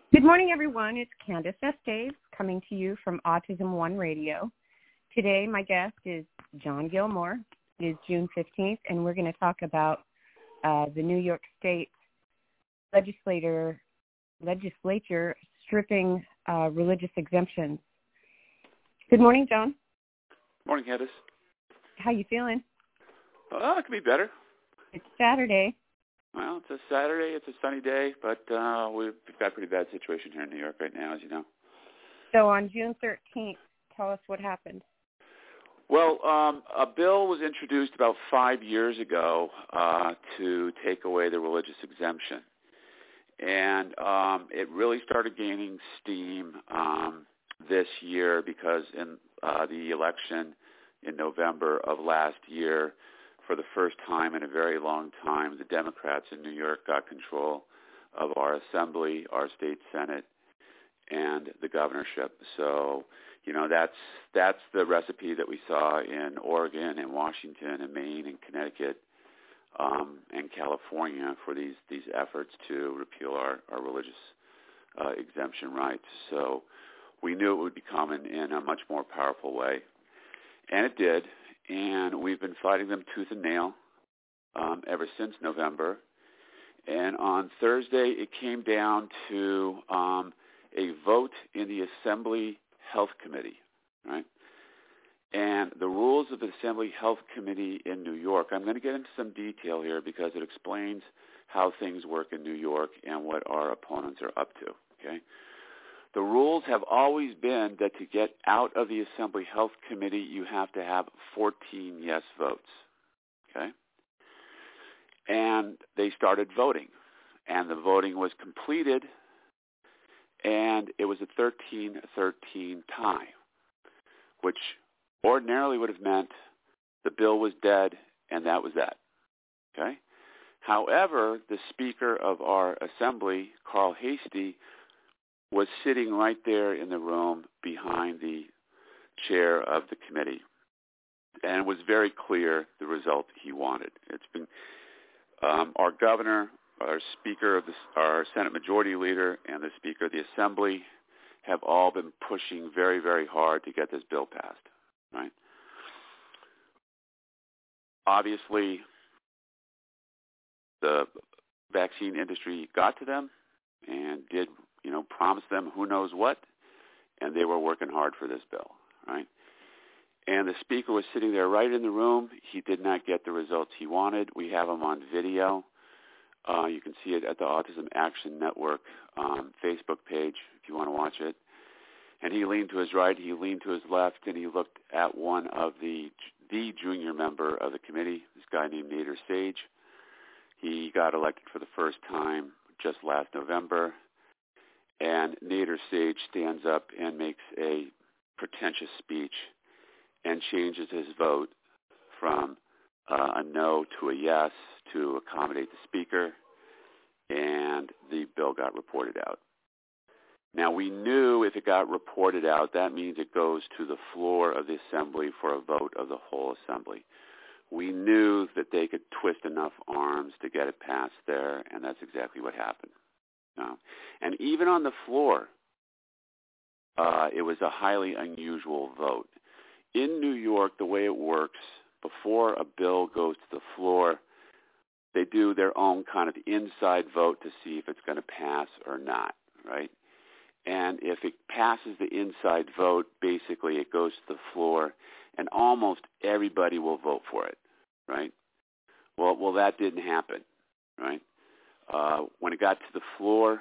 Good morning, everyone. It's Candace Estes coming to you from Autism One Radio. Today, my guest is John Gilmore. It is June 15th, and we're going to talk about the New York State legislature stripping religious exemptions. Good morning, John. Morning, Candace. How you feeling? It could be better. It's Saturday. Well, it's a Saturday. It's a sunny day, but we've got a pretty bad situation here in New York right now, as you know. So on June 13th, tell us what happened. Well, a bill was introduced about 5 years ago to take away the religious exemption. And it really started gaining steam this year because in the election in November of last year, for the first time in a very long time, the Democrats in New York got control of our assembly, our state senate, and the governorship. So, you know, that's the recipe that we saw in Oregon and Washington and Maine and Connecticut and California for these efforts to repeal our religious exemption rights. So we knew it would be coming in a much more powerful way. And it did. And we've been fighting them tooth and nail ever since November. And on Thursday, it came down to a vote in the Assembly Health Committee, right? And the rules of the Assembly Health Committee in New York, I'm going to get into some detail here because it explains how things work in New York and what our opponents are up to, okay? The rules have always been that to get out of the Assembly Health Committee, you have to have 14 yes votes, okay? And they started voting, and the voting was completed, and it was a 13-13 tie, which ordinarily would have meant the bill was dead, and that was that, okay? However, the Speaker of our Assembly, Carl Heastie, was sitting right there in the room behind the chair of the committee, and it was very clear the result he wanted. It's been our governor, our Speaker, our Senate Majority Leader, and the Speaker of the Assembly have all been pushing very, very hard to get this bill passed, right? Obviously, the vaccine industry got to them and did promise them who knows what, and they were working hard for this bill, right? And the Speaker was sitting there right in the room. He did not get the results he wanted. We have him on video. You can see it at the Autism Action Network Facebook page if you want to watch it. And he leaned to his right, he leaned to his left, and he looked at one of the junior member of the committee, this guy named Nader Sage. He got elected for the first time just last November. And Nader Sage stands up and makes a pretentious speech and changes his vote from a no to a yes to accommodate the Speaker, and the bill got reported out. Now, we knew if it got reported out, that means it goes to the floor of the Assembly for a vote of the whole Assembly. We knew that they could twist enough arms to get it passed there, and that's exactly what happened. And even on the floor, it was a highly unusual vote. In New York, the way it works, before a bill goes to the floor, they do their own kind of inside vote to see if it's going to pass or not, right? And if it passes the inside vote, basically it goes to the floor, and almost everybody will vote for it, right? Well, that didn't happen, right? When it got to the floor,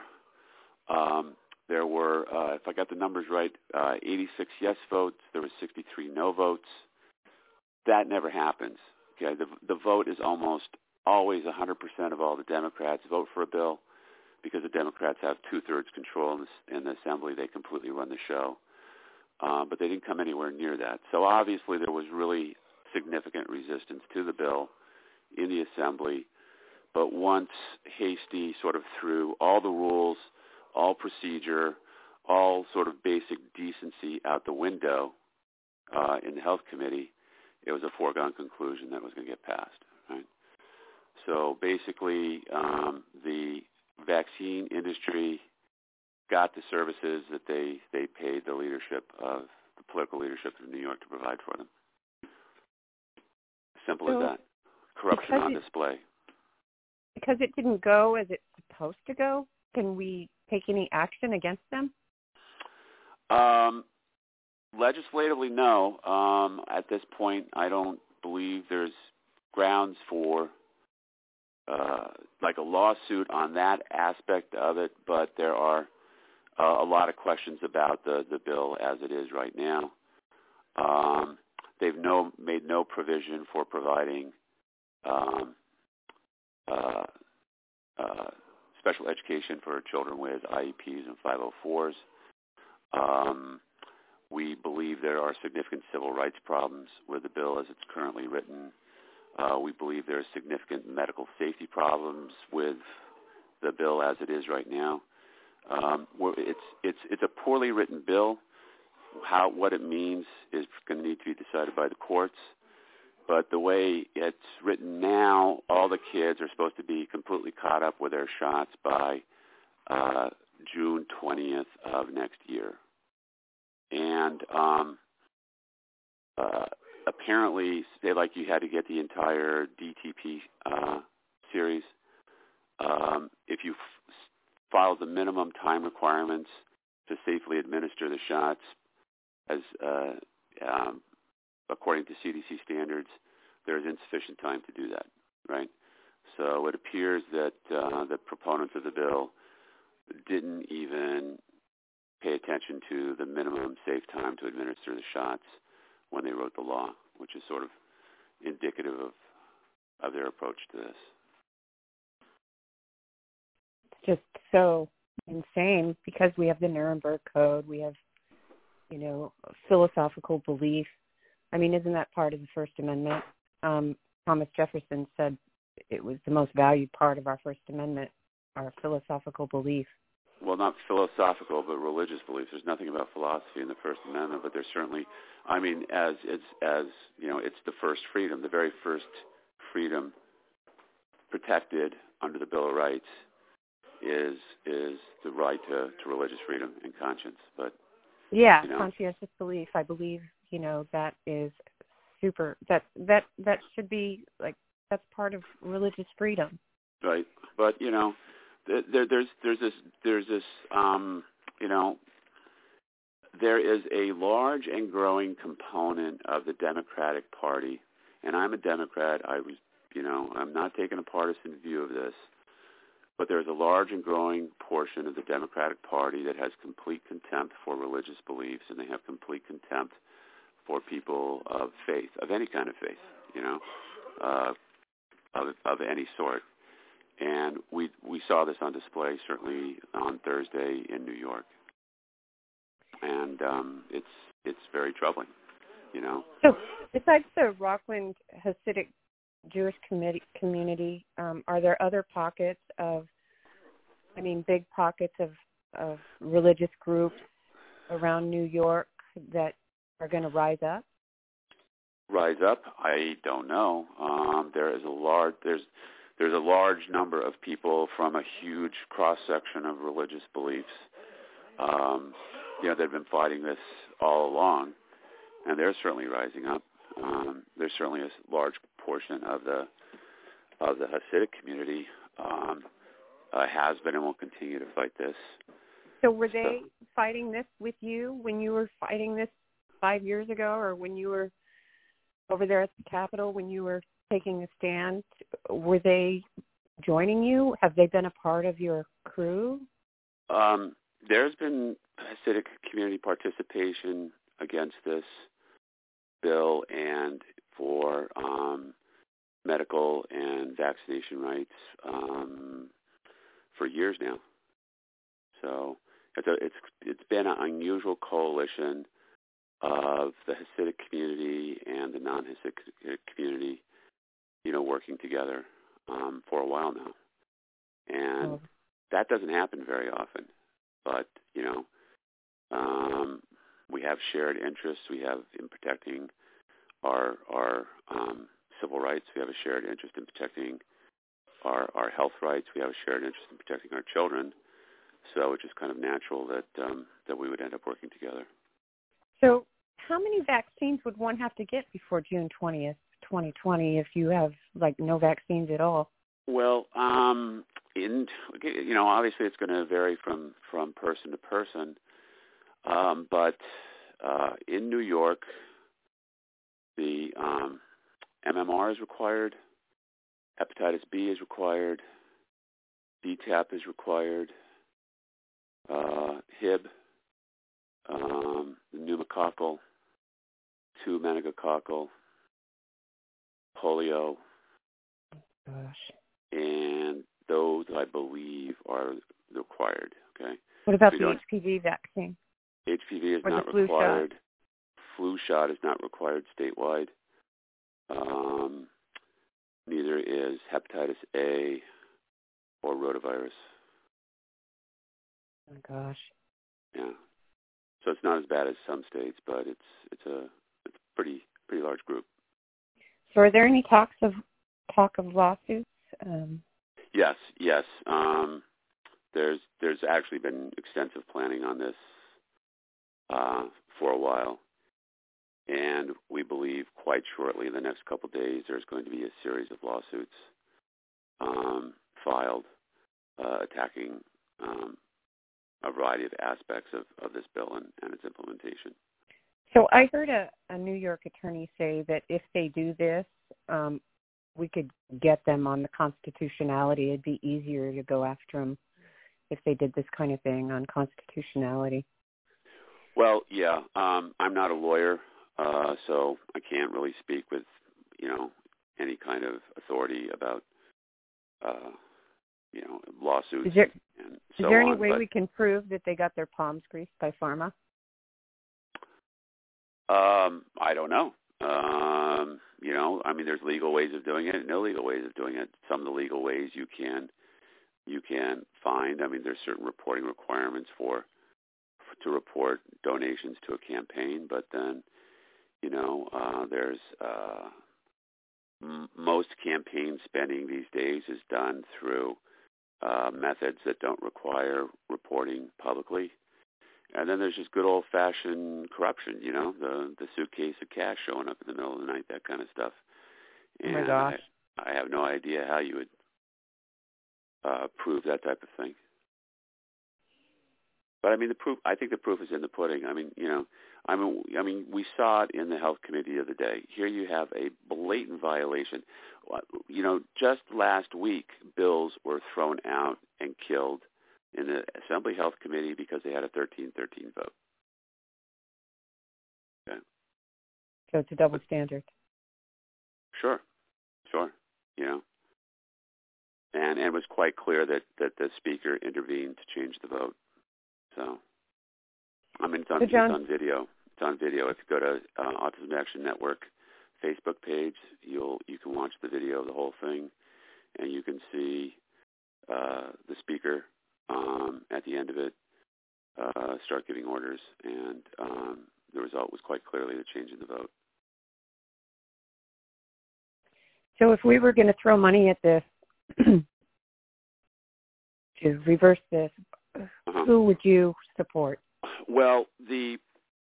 there were, if I got the numbers right, 86 yes votes. There were 63 no votes. That never happens. Okay, the vote is almost always 100% of all the Democrats vote for a bill because the Democrats have 2/3 control in the Assembly. They completely run the show. But they didn't come anywhere near that. So obviously there was really significant resistance to the bill in the Assembly. But once Heastie sort of threw all the rules, all procedure, all sort of basic decency out the window in the Health Committee, it was a foregone conclusion that was going to get passed, right? So basically the vaccine industry got the services that they paid the political leadership of New York to provide for them. Simple as that. Corruption on display. Because it didn't go as it's supposed to go, can we take any action against them? Legislatively, no. At this point, I don't believe there's grounds for like a lawsuit on that aspect of it, but there are a lot of questions about the bill as it is right now. They've made no provision for providing special education for children with IEPs and 504s. We believe there are significant civil rights problems with the bill as it's currently written. We believe there are significant medical safety problems with the bill as it is right now. It's a poorly written bill. What it means is going to need to be decided by the courts. But the way it's written now, all the kids are supposed to be completely caught up with their shots by June 20th of next year. And apparently, say like you had to get the entire DTP series. If you follow the minimum time requirements to safely administer the shots, as according to CDC standards, there is insufficient time to do that, right? So it appears that the proponents of the bill didn't even pay attention to the minimum safe time to administer the shots when they wrote the law, which is sort of indicative of their approach to this. It's just so insane because we have the Nuremberg Code, we have, philosophical belief. I mean, isn't that part of the First Amendment? Thomas Jefferson said it was the most valued part of our First Amendment, our philosophical belief. Well, not philosophical, but religious beliefs. There's nothing about philosophy in the First Amendment, but there's certainly, it's the first freedom, the very first freedom protected under the Bill of Rights is the right to religious freedom and conscience. But conscientious belief. I believe that is super. That should be that's part of religious freedom. Right, but there's this there is a large and growing component of the Democratic Party, and I'm a Democrat. I'm not taking a partisan view of this, but there's a large and growing portion of the Democratic Party that has complete contempt for religious beliefs, and they have complete contempt for people of faith, of any kind of faith, of any sort. And we saw this on display certainly on Thursday in New York, and it's very troubling, So, besides the Rockland Hasidic Jewish community, are there other pockets big pockets of religious groups around New York that are going to rise up? Rise up? I don't know. There's a large number of people from a huge cross section of religious beliefs, that have been fighting this all along, and they're certainly rising up. There's certainly a large portion of the Hasidic community has been and will continue to fight this. So were they fighting this with you when you were fighting this 5 years ago, or when you were over there at the Capitol when you were taking a stand? Were they joining you? Have they been a part of your crew? There's been Hasidic community participation against this bill and for medical and vaccination rights for years now. So it's been an unusual coalition of the Hasidic community and the non-Hasidic community, working together for a while now. And that doesn't happen very often. But, we have shared interests. We have in protecting our civil rights. We have a shared interest in protecting our health rights. We have a shared interest in protecting our children. So it's just kind of natural that that we would end up working together. So how many vaccines would one have to get before June 20th, 2020, if you have, like, no vaccines at all? Well, obviously it's going to vary from person to person, but in New York, the MMR is required, hepatitis B is required, DTaP is required, Hib, the pneumococcal, 2 meningococcal, polio, Gosh. and those, I believe, are required. Okay. What about the HPV vaccine? HPV is or not the flu required. Shot? Flu shot is not required statewide. Neither is hepatitis A or rotavirus. Oh, gosh. Yeah. So it's not as bad as some states, but it's a pretty large group. So are there any talk of lawsuits? Yes. There's actually been extensive planning on this for a while, and we believe quite shortly, in the next couple of days, there's going to be a series of lawsuits filed attacking a variety of aspects of this bill and its implementation. So I heard a New York attorney say that if they do this, we could get them on the constitutionality. It'd be easier to go after them if they did this kind of thing on constitutionality. Well, yeah, I'm not a lawyer, so I can't really speak with, any kind of authority about, lawsuits. Is there any way but we can prove that they got their palms greased by pharma? I don't know. There's legal ways of doing it and illegal ways of doing it. Some of the legal ways you can find. There's certain reporting requirements to report donations to a campaign, but then, there's most campaign spending these days is done through methods that don't require reporting publicly. And then there's just good old-fashioned corruption, the suitcase of cash showing up in the middle of the night, that kind of stuff. And oh my gosh. I have no idea how you would prove that type of thing. But I think the proof is in the pudding. We saw it in the Health Committee the other day. Here you have a blatant violation. Just last week, bills were thrown out and killed in the Assembly Health Committee because they had a 13-13 vote. Okay. So it's a double standard. Sure. And it was quite clear that the speaker intervened to change the vote. So, it's on video. It's on video. If you go to Autism Action Network Facebook page, you can watch the video of the whole thing, and you can see the speaker at the end of it start giving orders, and the result was quite clearly the change in the vote. So if we were going to throw money at this to reverse this, who would you support? Well, the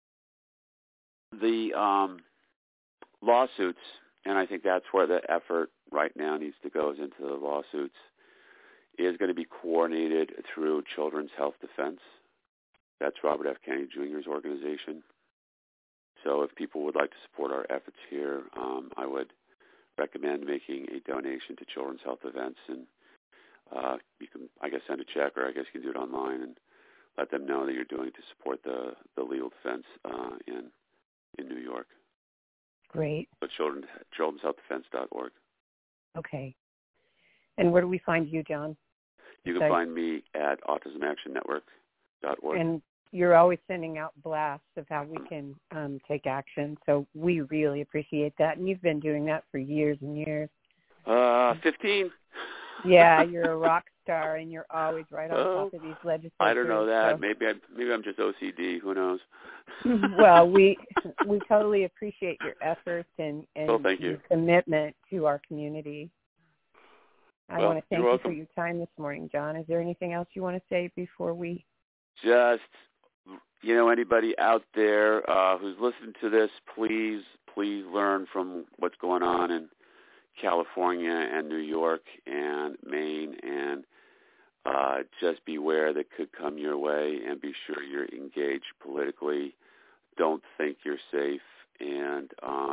lawsuits, and I think that's where the effort right now needs to go, is into the lawsuits, is going to be coordinated through Children's Health Defense. That's Robert F. Kennedy Jr.'s organization. So if people would like to support our efforts here, I would recommend making a donation to Children's Health Defense, and you can, send a check, or you can do it online and let them know that you're doing to support the legal defense in New York. Great. So children'shealthdefense.org. Okay. And where do we find you, John? You can find me at autismactionnetwork.org. And you're always sending out blasts of how we can take action. So we really appreciate that. And you've been doing that for years and years. 15. Yeah, you're a rock star, and you're always right on top of these legislatures. I don't know that. So. Maybe I'm just OCD. Who knows? Well, we totally appreciate your efforts and thank you. your commitment to our community. I want to thank you for your time this morning, John. Is there anything else you want to say before we? Just, anybody out there who's listening to this, please learn from what's going on in California and New York and Maine, and just beware that could come your way, and be sure you're engaged politically. Don't think you're safe, and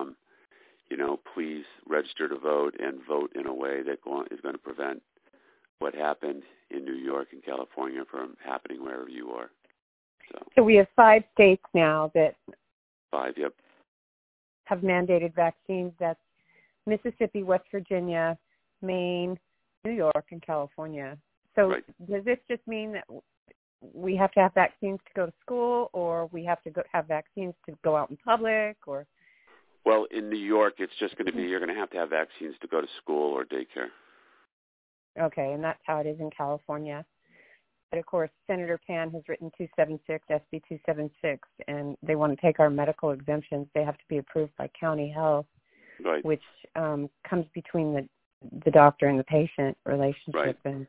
please register to vote and vote in a way that is going to prevent what happened in New York and California from happening wherever you are. So we have 5 states now that 5, yep, have mandated vaccines. That's Mississippi, West Virginia, Maine, New York, and California. So right. Does this just mean that we have to have vaccines to go to school, or we have to have vaccines to go out in public, or? Well, in New York, it's just going to be you're going to have vaccines to go to school or daycare. Okay, and that's how it is in California. But, of course, Senator Pan has written 276, SB 276, and they want to take our medical exemptions. They have to be approved by county health, right. which comes between the doctor and the patient relationship. Right. And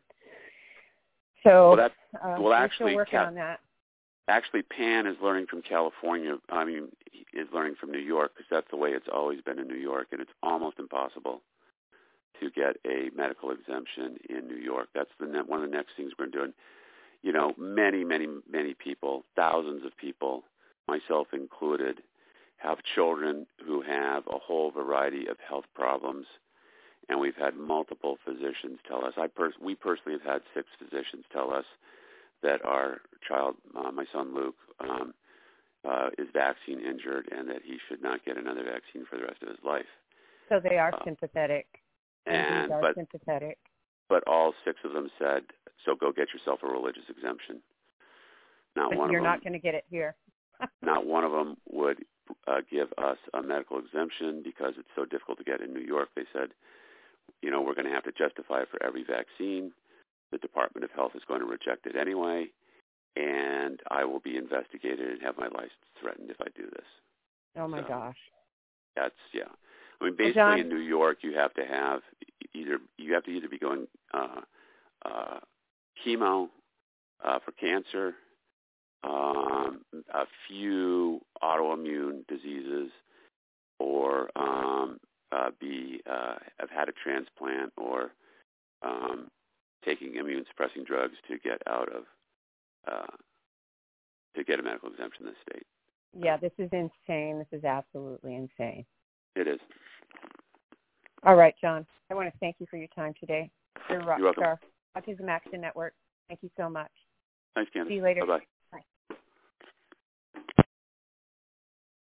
so we're still working on that. Actually, Pan is learning from California. Is learning from New York, because that's the way it's always been in New York, and it's almost impossible to get a medical exemption in New York. That's one of the next things we're doing. Many, many, many people, thousands of people, myself included, have children who have a whole variety of health problems, and we've had multiple physicians tell us. We personally have had 6 physicians tell us that our child, my son Luke, is vaccine injured, and that he should not get another vaccine for the rest of his life. So they are sympathetic. Sympathetic. But all 6 of them said, so go get yourself a religious exemption. You're not going to get it here. Not one of them would give us a medical exemption because it's so difficult to get in New York. They said, we're going to have to justify it for every vaccine. The Department of Health is going to reject it anyway, and I will be investigated and have my license threatened if I do this. Oh, my gosh. That's, yeah. Basically in New York, you have to either be going chemo for cancer, a few autoimmune diseases, or have had a transplant, or taking immune-suppressing drugs to get out of to get a medical exemption in this state. Yeah, this is insane. This is absolutely insane. It is. All right, John. I want to thank you for your time today. You're a rock You're welcome. star. Autism Action Network. Thank you so much. Thanks, Candace. See you later. Bye-bye.